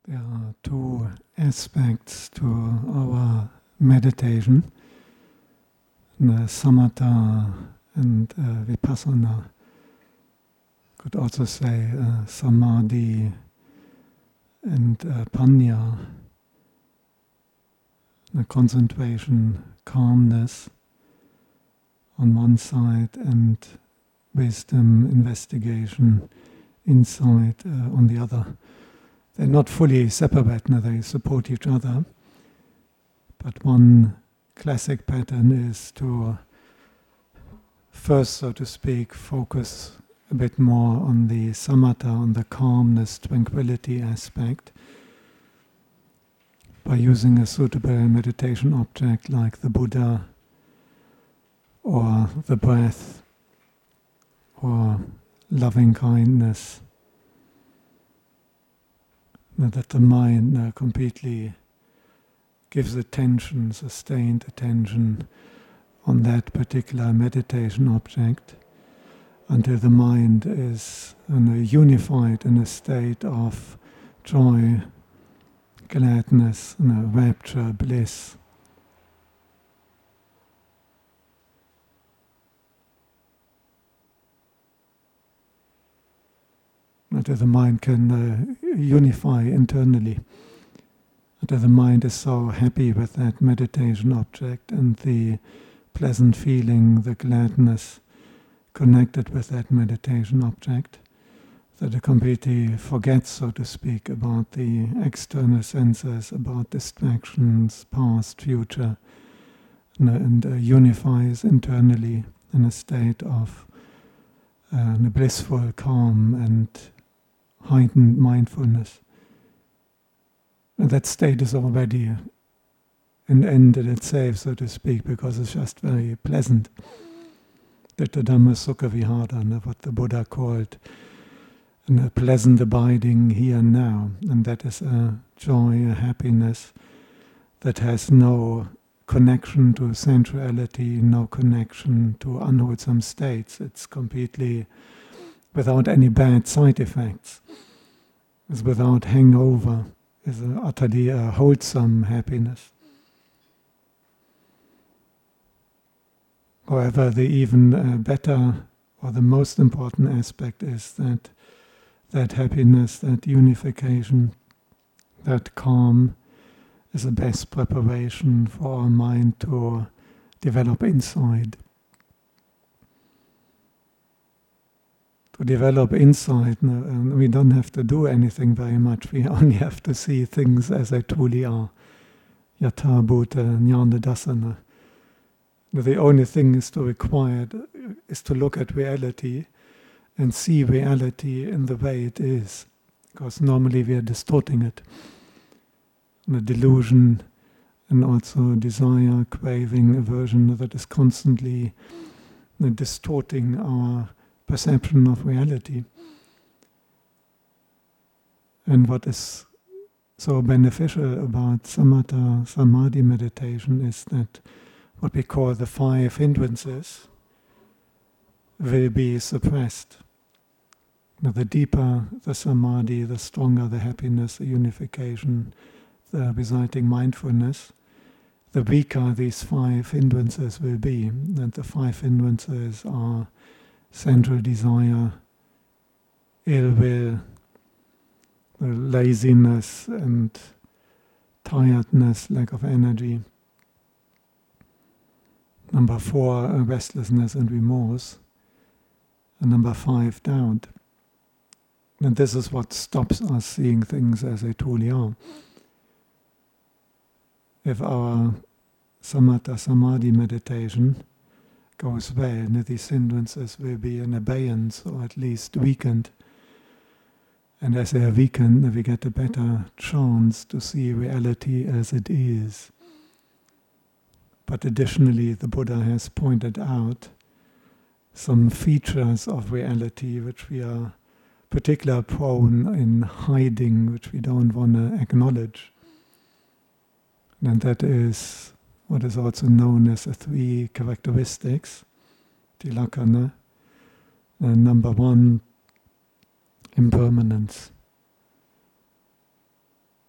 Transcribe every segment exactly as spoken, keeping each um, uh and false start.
There are two aspects to our meditation, the samatha and uh, vipassana. Could also say uh, samadhi and uh, panya, the concentration, calmness on one side, and wisdom, investigation, insight uh, on the other. They're not fully separate, no, they support each other. But one classic pattern is to first, so to speak, focus a bit more on the samatha, on the calmness, tranquility aspect, by using a suitable meditation object like the Buddha, or the breath, or loving kindness. That the mind uh, completely gives attention, sustained attention on that particular meditation object until the mind is uh, unified in a state of joy, gladness, you know, rapture, bliss. Until the mind can uh, unify internally. Until the mind is so happy with that meditation object and the pleasant feeling, the gladness connected with that meditation object, that it completely forgets, so to speak, about the external senses, about distractions, past, future, and, and uh, unifies internally in a state of uh, blissful calm and heightened mindfulness. And that state is already an end in itself, so to speak, because it's just very pleasant. That the Dhamma Sukha Vihara, what the Buddha called a pleasant abiding here and now. And that is a joy, a happiness that has no connection to sensuality, no connection to unwholesome states. It's completely without any bad side effects. It's without hangover. It's a utterly a wholesome happiness. However, the even uh, better or the most important aspect is that that happiness, that unification, that calm is the best preparation for our mind to develop insight. To develop insight, no, we don't have to do anything very much. We only have to see things as they truly are. Yatha bhuta jnana dasana. The only thing is to require is to look at reality and see reality in the way it is, because normally we are distorting it. The delusion and also desire, craving, aversion that is constantly uh, distorting our perception of reality. And what is so beneficial about samatha, samadhi meditation is that what we call the five hindrances will be suppressed. Now, the deeper the samadhi, the stronger the happiness, the unification, the resulting mindfulness, the weaker these five hindrances will be. And the five hindrances are sensual desire, ill will, laziness and tiredness, lack of energy. Number four, uh, restlessness and remorse. And number five, doubt. And this is what stops us seeing things as they truly are. If our samatha samadhi meditation goes well, these hindrances will be in abeyance or at least weakened. And as they are weakened, we get a better chance to see reality as it is. But additionally, the Buddha has pointed out some features of reality which we are particularly prone in hiding, which we don't want to acknowledge. And that is what is also known as the three characteristics, tilakkhana. And number one, impermanence.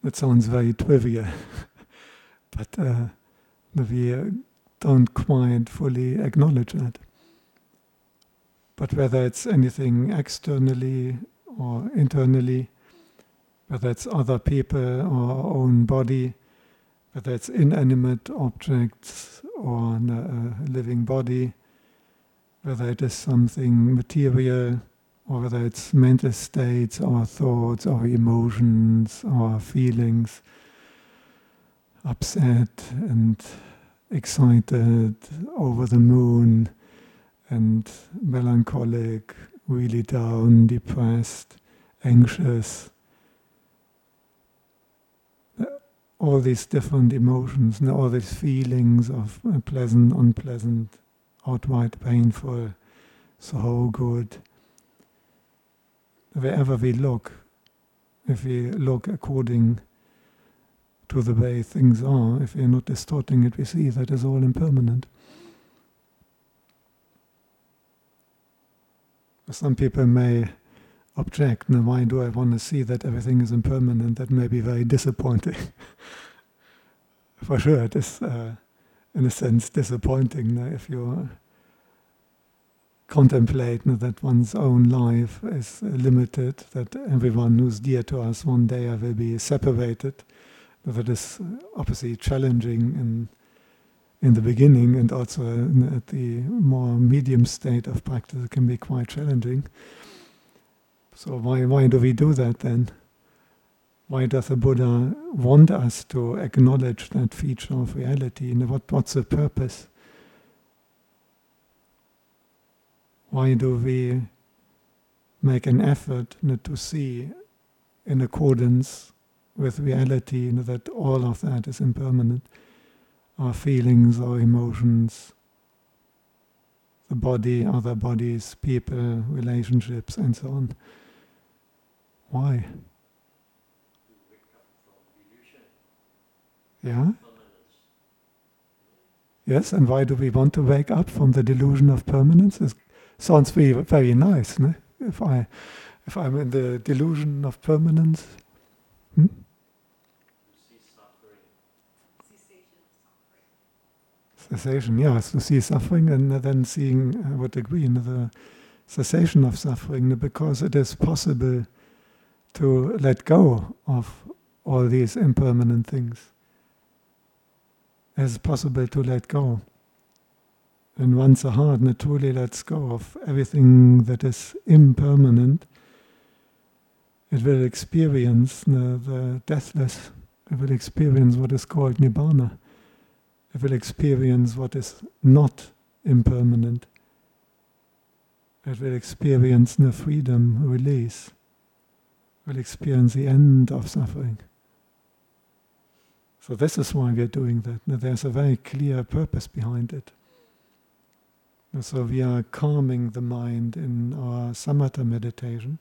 That sounds very trivial, but uh, we uh, don't quite fully acknowledge that. But whether it's anything externally or internally, whether it's other people or our own body, whether it's inanimate objects or a living body, whether it is something material or whether it's mental states or thoughts or emotions or feelings, upset and excited, over the moon and melancholic, really down, depressed, anxious. All these different emotions and all these feelings of pleasant, unpleasant, outright painful, so good. Wherever we look, if we look according to the way things are, if we're not distorting it, we see that is all impermanent. Some people may object, now why do I want to see that everything is impermanent? That may be very disappointing. For sure, it is, uh, in a sense, disappointing uh, if you contemplate uh, that one's own life is uh, limited, that everyone who's dear to us one day will be separated. That is obviously challenging in in the beginning, and also in, at the more medium state of practice it can be quite challenging. So why why do we do that then? Why does the Buddha want us to acknowledge that feature of reality? And what, what's the purpose? Why do we make an effort you know, to see in accordance with reality you know, that all of that is impermanent? Our feelings, our emotions, the body, other bodies, people, relationships, and so on. Why? Yeah? Yes, and why do we want to wake up from the delusion of permanence? It sounds very, very nice, no? If I, if I'm in the delusion of permanence, hmm? Cessation, yes, to see suffering and then seeing, I would agree, the cessation of suffering, because it is possible to let go of all these impermanent things. It is possible to let go. And once the heart truly lets go of everything that is impermanent, it will experience the, the deathless. It will experience what is called Nibbana. It will experience what is not impermanent. It will experience the freedom, release. It will experience the end of suffering. So this is why we are doing that. Now, there's a very clear purpose behind it. So we are calming the mind in our samatha meditation.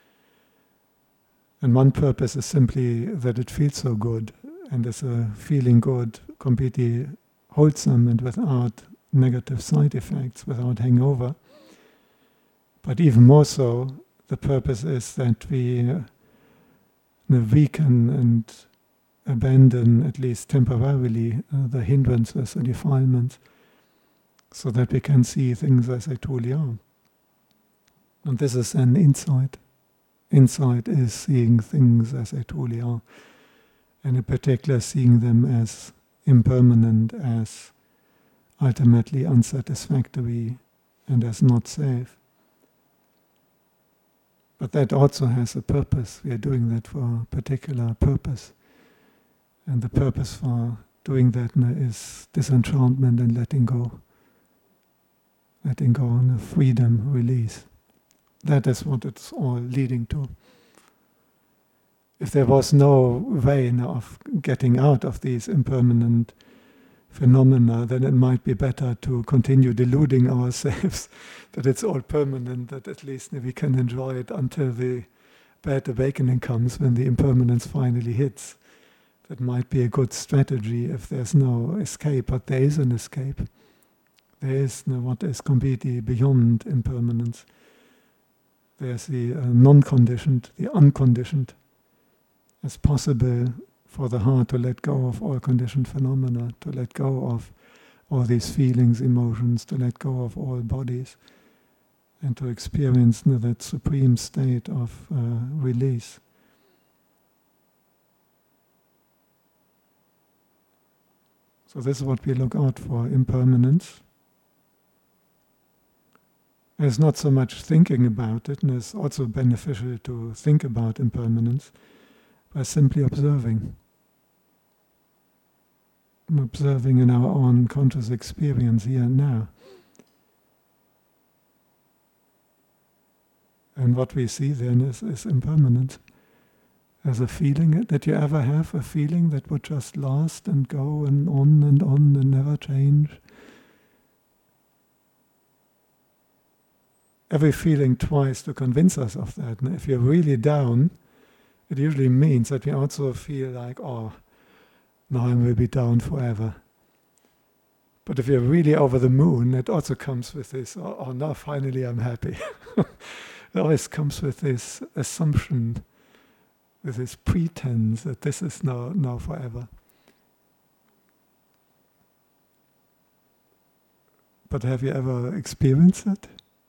And one purpose is simply that it feels so good and is a feeling good, completely wholesome and without negative side effects, without hangover. But even more so, the purpose is that we uh, weaken and abandon, at least temporarily, uh, the hindrances, the defilements, so that we can see things as they truly are. And this is an insight. Insight is seeing things as they truly are, and in particular seeing them as impermanent, as ultimately unsatisfactory, and as not safe. But that also has a purpose. We are doing that for a particular purpose. And the purpose for doing that is disenchantment and letting go. Letting go and freedom, release. That is what it's all leading to. If there was no way of getting out of these impermanent phenomena, then it might be better to continue deluding ourselves that it's all permanent, that at least we can enjoy it until the bad awakening comes, when the impermanence finally hits. That might be a good strategy if there's no escape, but there is an escape. There is no, what is completely beyond impermanence. There's the uh, non-conditioned, the unconditioned. It's possible for the heart to let go of all conditioned phenomena, to let go of all these feelings, emotions, to let go of all bodies, and to experience you know, that supreme state of uh, release. So this is what we look out for, impermanence. It's not so much thinking about it, and it's also beneficial to think about impermanence by simply observing. Observing in our own conscious experience here and now. And what we see then is, is impermanent. As a feeling that you ever have, a feeling that would just last and go and on and on and never change. Every feeling tries to convince us of that. And if you're really down, it usually means that we also feel like, oh, now I will be down forever. But if you're really over the moon, it also comes with this, oh, oh now finally I'm happy. It always comes with this assumption, with this pretense that this is now, now forever. But have you ever experienced it?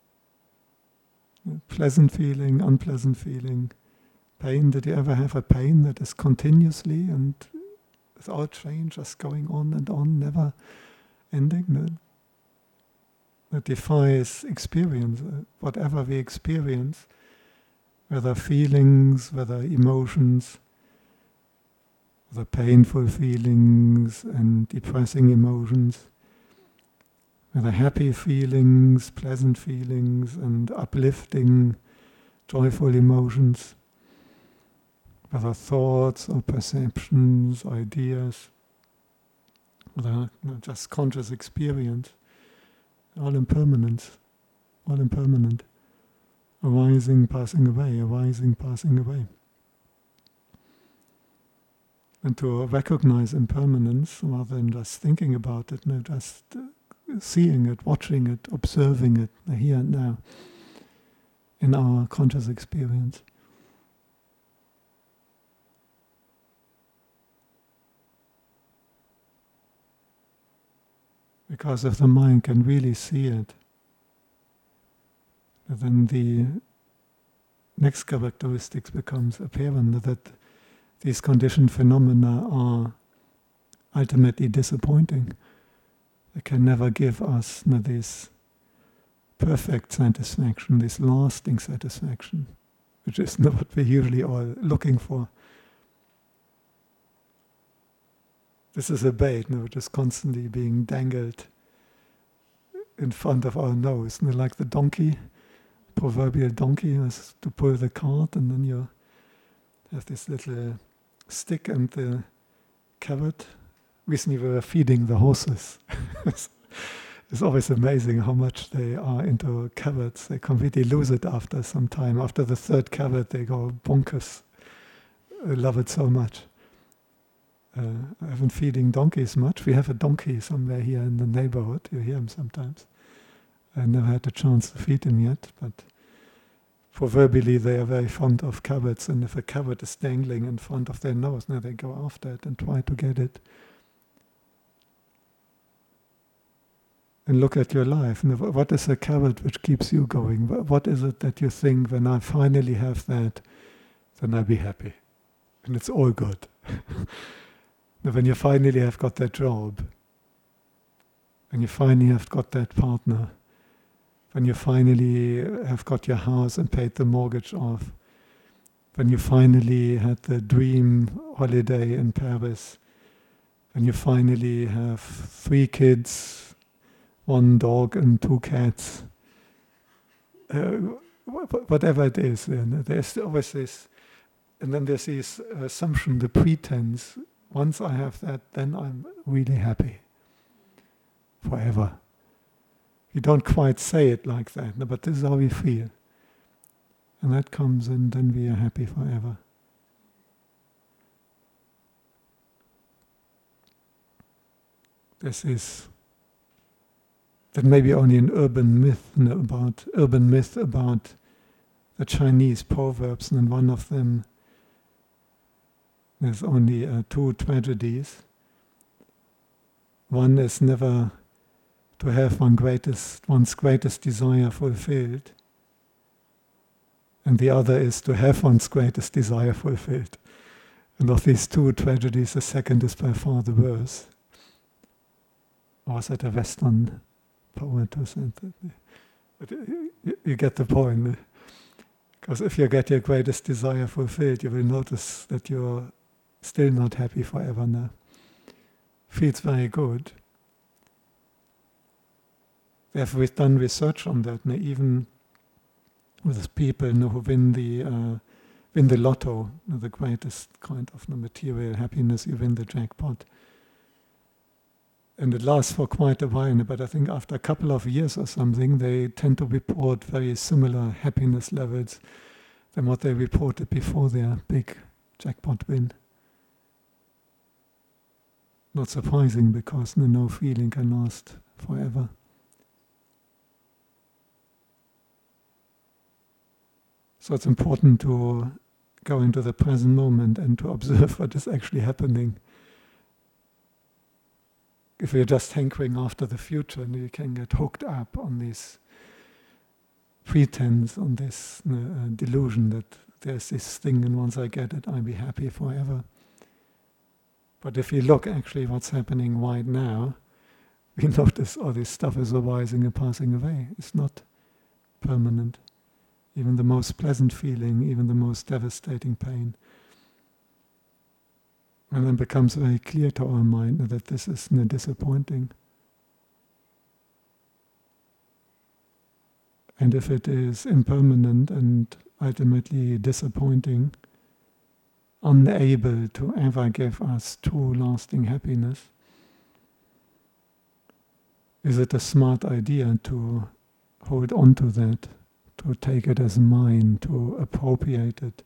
Pleasant feeling, unpleasant feeling, pain. Did you ever have a pain that is continuously and without change, just going on and on, never ending? No? That defies experience. Whatever we experience, whether feelings, whether emotions, whether painful feelings and depressing emotions, whether happy feelings, pleasant feelings and uplifting, joyful emotions, whether thoughts or perceptions, ideas, whether you know, just conscious experience, all impermanent, all impermanent, arising, passing away, arising, passing away. And to recognize impermanence rather than just thinking about it, no, just uh, seeing it, watching it, observing it, uh, here and now, in our conscious experience. Because if the mind can really see it, then the next characteristics becomes apparent, that these conditioned phenomena are ultimately disappointing. They can never give us you know, this perfect satisfaction, this lasting satisfaction, which is not what we're usually all looking for. This is a bait, you know, which is constantly being dangled in front of our nose. You know, like the donkey, proverbial donkey, has to pull the cart, and then you have this little stick and the carrot. Recently we were feeding the horses. It's always amazing how much they are into carrots. They completely lose it after some time. After the third carrot, they go bonkers. They love it so much. Uh, I haven't feeding donkeys much. We have a donkey somewhere here in the neighborhood. You hear him sometimes. I never had a chance to feed him yet, but proverbially they are very fond of carrots, and if a carrot is dangling in front of their nose, now they go after it and try to get it. And look at your life. What is a carrot which keeps you going? What is it that you think, when I finally have that, then I'll be happy? And it's all good. When you finally have got that job, when you finally have got that partner, when you finally have got your house and paid the mortgage off, when you finally had the dream holiday in Paris, when you finally have three kids, one dog and two cats, uh, whatever it is, then there's always this, and then there's this assumption, the pretense, once I have that, then I'm really happy forever. You don't quite say it like that, no, but this is how we feel. And that comes, and then we are happy forever. This is that may be only an urban myth you know, about urban myth about the Chinese proverbs, and one of them there's only uh, two tragedies. One is never to have one greatest, one's greatest desire fulfilled, and the other is to have one's greatest desire fulfilled. And of these two tragedies, the second is by far the worst. Or was that a Western poet who said that? But you, you get the point. Because if you get your greatest desire fulfilled, you will notice that you're still not happy forever now. Feels very good. We have done research on that, and even with people you know, who win the uh, win the lotto, you know, the greatest kind of you know, material happiness, you win the jackpot. And it lasts for quite a while, but I think after a couple of years or something, they tend to report very similar happiness levels than what they reported before their big jackpot win. Not surprising, because you know, no feeling can last forever. So it's important to go into the present moment and to observe what is actually happening. If you're just hankering after the future, you can get hooked up on this pretense, on this uh, delusion that there's this thing, and once I get it, I'll be happy forever. But if you look actually what's happening right now, we notice all this stuff is arising and passing away. It's not permanent. Even the most pleasant feeling, even the most devastating pain. And then it becomes very clear to our mind that this is you know, disappointing. And if it is impermanent and ultimately disappointing, unable to ever give us true lasting happiness, is it a smart idea to hold on to that, to take it as mine, to appropriate it?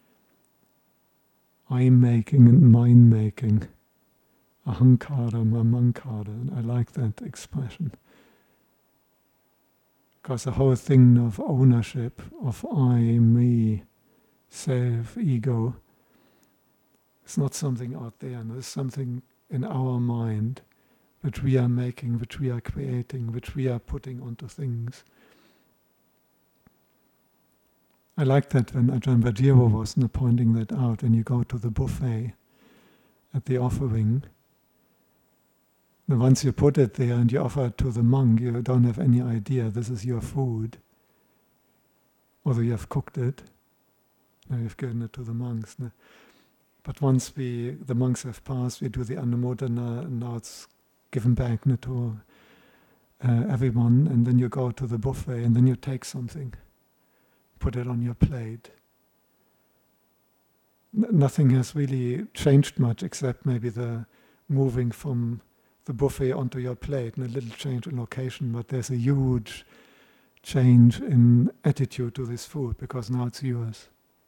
I-making and mind-making, ahankara, mamankara, and I like that expression. Because the whole thing of ownership, of I, me, self, ego, it's not something out there, no, it's something in our mind which we are making, which we are creating, which we are putting onto things. I like that when Ajahn Vajira was pointing that out, when you go to the buffet at the offering, and once you put it there and you offer it to the monk, you don't have any idea this is your food. Although you have cooked it, now you've given it to the monks. But once we, the monks have passed, we do the Anumodana, and now it's given back to uh, everyone, and then you go to the buffet and then you take something. Put it on your plate. N- nothing has really changed much except maybe the moving from the buffet onto your plate and a little change in location, but there's a huge change in attitude to this food because now it's yours.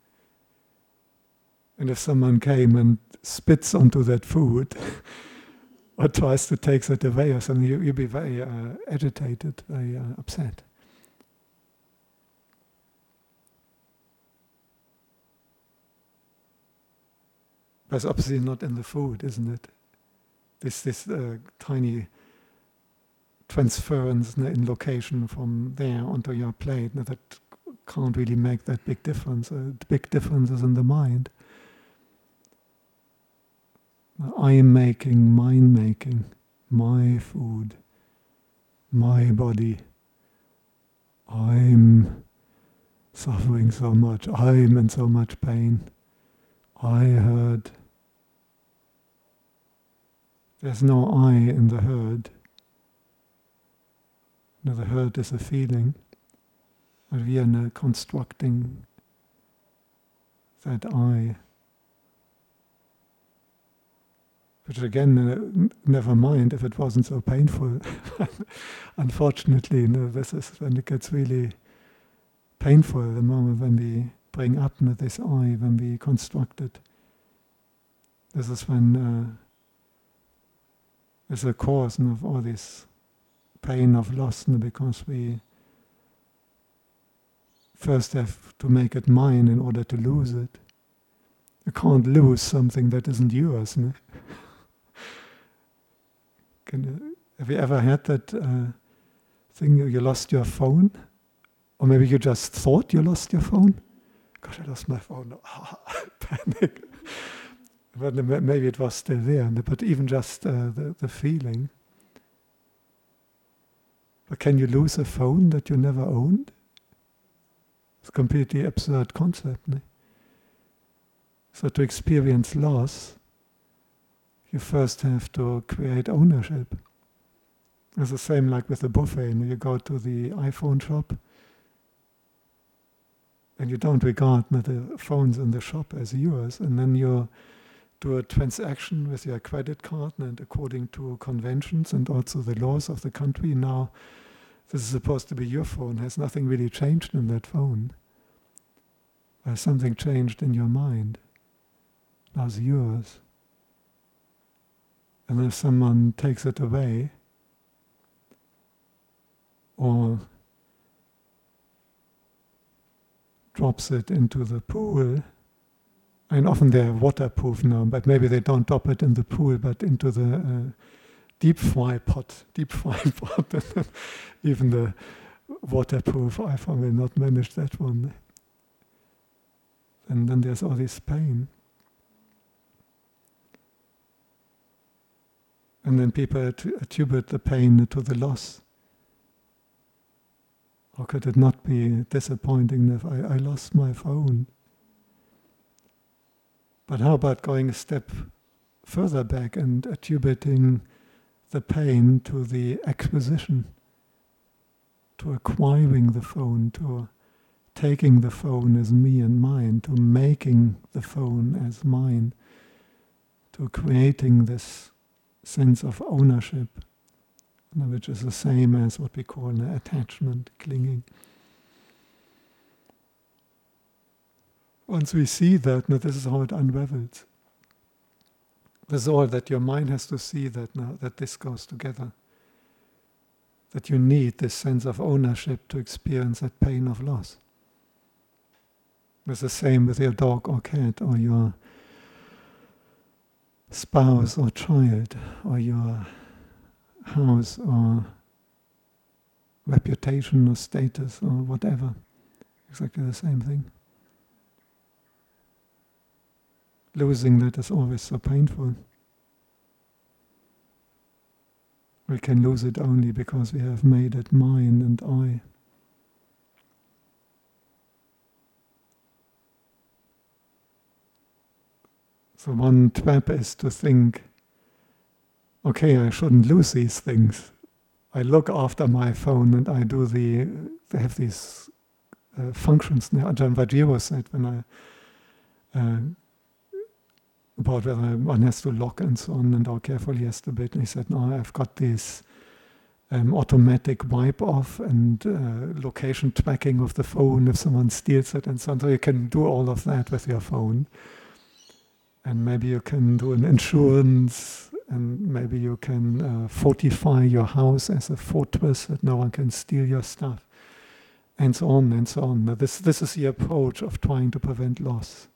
And if someone came and spits onto that food or tries to take it away or something, you, you'd be very uh, agitated, very uh, upset. But it's obviously not in the food, isn't it? This this uh, tiny transference in location from there onto your plate that can't really make that big difference. Uh, the big difference is in the mind. I am making, mind making, my food, my body. I'm suffering so much. I'm in so much pain. I heard. There's no I in the herd. No, the herd is a feeling. But we are now constructing that I. Which again, uh, never mind if it wasn't so painful. Unfortunately, you know, this is when it gets really painful, the moment when we bring up you know, this I, when we construct it. This is when uh, it's a cause you know, of all this pain of loss, you know, because we first have to make it mine in order to lose it. You can't lose something that isn't yours. No? Can you, have you ever had that uh, thing, you lost your phone? Or maybe you just thought you lost your phone? Gosh, I lost my phone. Panic. But maybe it was still there. But even just uh, the, the feeling. But can you lose a phone that you never owned? It's a completely absurd concept. No? So to experience loss, you first have to create ownership. It's the same like with the buffet. You know, you go to the iPhone shop and you don't regard the phones in the shop as yours, and then you do a transaction with your credit card, and according to conventions and also the laws of the country, now this is supposed to be your phone. Has nothing really changed in that phone. Uh, something changed in your mind. Now it's yours. And if someone takes it away, or drops it into the pool, and often they're waterproof now, but maybe they don't drop it in the pool, but into the uh, deep fry pot, deep fry pot, and even the waterproof iPhone will not manage that one. And then there's all this pain. And then people attribute the pain to the loss. How could it not be disappointing if I, I lost my phone? But how about going a step further back and attributing the pain to the acquisition, to acquiring the phone, to taking the phone as me and mine, to making the phone as mine, to creating this sense of ownership, which is the same as what we call an attachment, clinging. Once we see that, now this is how it unravels. This is all that your mind has to see, that now that this goes together. That you need this sense of ownership to experience that pain of loss. It's the same with your dog or cat, or your spouse or child, or your house or reputation or status or whatever. Exactly the same thing. Losing that is always so painful. We can lose it only because we have made it mine and I. So one trap is to think, okay, I shouldn't lose these things. I look after my phone and I do the, they have these uh, functions. Ajahn Vajira said when I, uh, about whether one has to lock and so on and how careful he has to be. And he said, no, I've got this um, automatic wipe off and uh, location tracking of the phone if someone steals it and so on. So you can do all of that with your phone. And maybe you can do an insurance, and maybe you can uh, fortify your house as a fortress that no one can steal your stuff, and so on and so on. Now this, this is the approach of trying to prevent loss.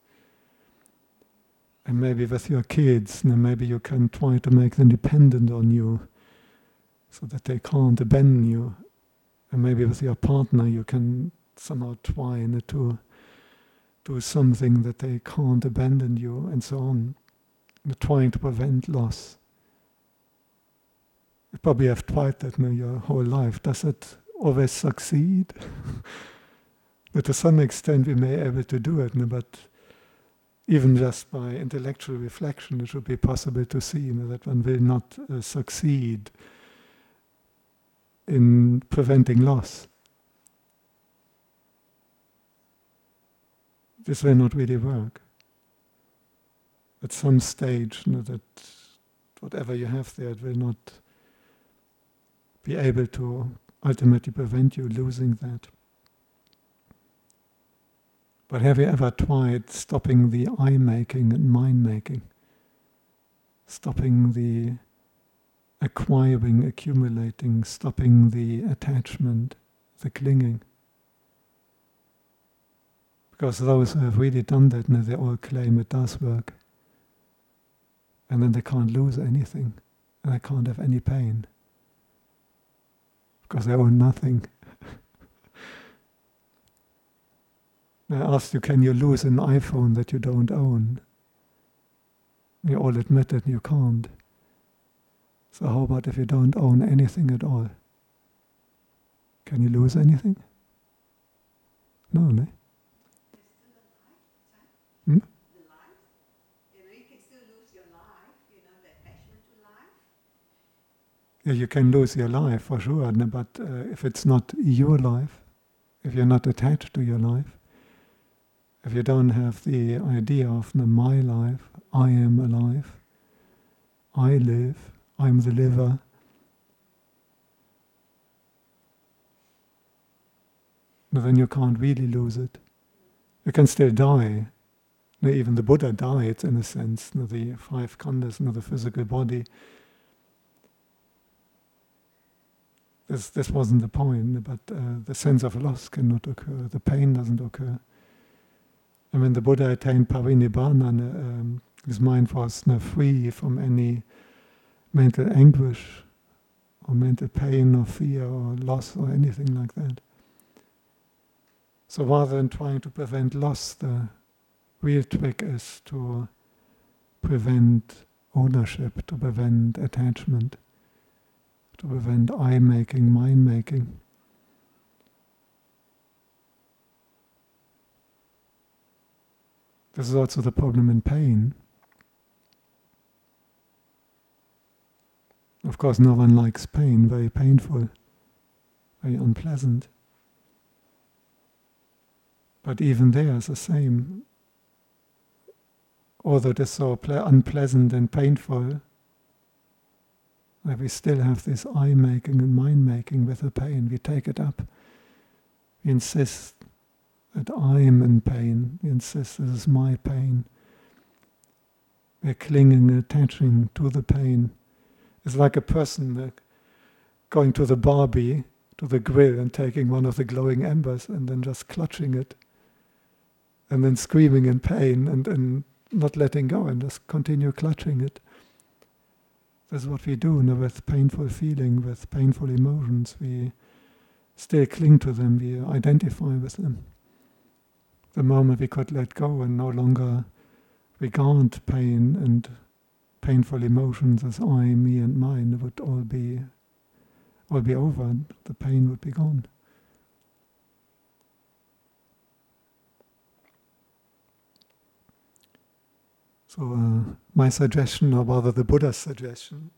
And maybe with your kids, now maybe you can try to make them dependent on you so that they can't abandon you. And maybe with your partner you can somehow try to do something that they can't abandon you, and so on. You're trying to prevent loss. You probably have tried that in your whole life. Does it always succeed? But to some extent we may be able to do it, but even just by intellectual reflection it should be possible to see you know, that one will not uh, succeed in preventing loss. This will not really work. At some stage, you know, that whatever you have there, it will not be able to ultimately prevent you losing that. But have you ever tried stopping the I-making and mind-making? Stopping the acquiring, accumulating, stopping the attachment, the clinging? Because those who have really done that, they all claim it does work. And then they can't lose anything. And they can't have any pain. Because they own nothing. I asked you, can you lose an iPhone that you don't own? You all admit that you can't. So how about if you don't own anything at all? Can you lose anything? No, no. Hmm? The life, you know, you can still lose your life, you know, the attachment to life. Yeah, you can lose your life for sure, but uh, if it's not your life, if you're not attached to your life, if you don't have the idea of the my life, I am alive, I live, I'm the liver, then you can't really lose it. You can still die. Even the Buddha died, in a sense, the five khandhas, the physical body. This, this wasn't the point, but uh, the sense of loss cannot occur, the pain doesn't occur. And when the Buddha attained parinibbana, um, his mind was uh, free from any mental anguish or mental pain or fear or loss or anything like that. So rather than trying to prevent loss, the real trick is to prevent ownership, to prevent attachment, to prevent I-making, mind-making. This is also the problem in pain. Of course, no one likes pain, very painful, very unpleasant. But even there is the same. Although it is so ple- unpleasant and painful, that we still have this I-making and mind-making with the pain. We take it up. We insist that I am in pain. We insist this is my pain. We're clinging and attaching to the pain. It's like a person uh, going to the Barbie, to the grill, and taking one of the glowing embers and then just clutching it. And then screaming in pain and, and not letting go and just continue clutching it. This is what we do, you know, with painful feeling, with painful emotions. We still cling to them, we identify with them. The moment we could let go and no longer regard pain and painful emotions as I, me and mine, it would all be, all be over, the pain would be gone. So uh, my suggestion, or rather the Buddha's suggestion,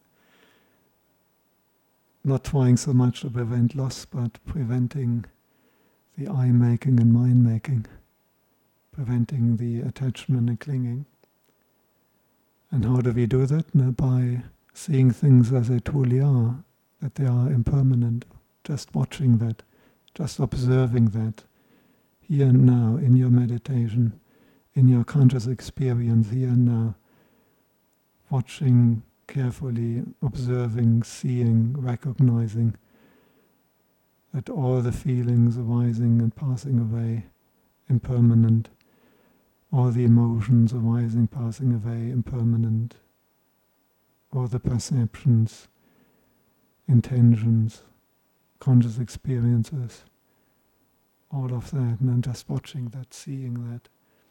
not trying so much to prevent loss, but preventing the I-making and mind-making, preventing the attachment and clinging. And how do we do that? No, by seeing things as they truly are, that they are impermanent, just watching that, just observing that, here and now in your meditation, in your conscious experience here and now, watching carefully, observing, seeing, recognizing that all the feelings arising and passing away, impermanent, all the emotions arising, passing away, impermanent, all the perceptions, intentions, conscious experiences, all of that, and then just watching that, seeing that.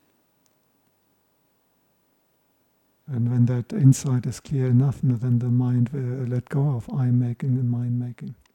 And when that insight is clear enough, then the mind will let go of I-making and mind-making.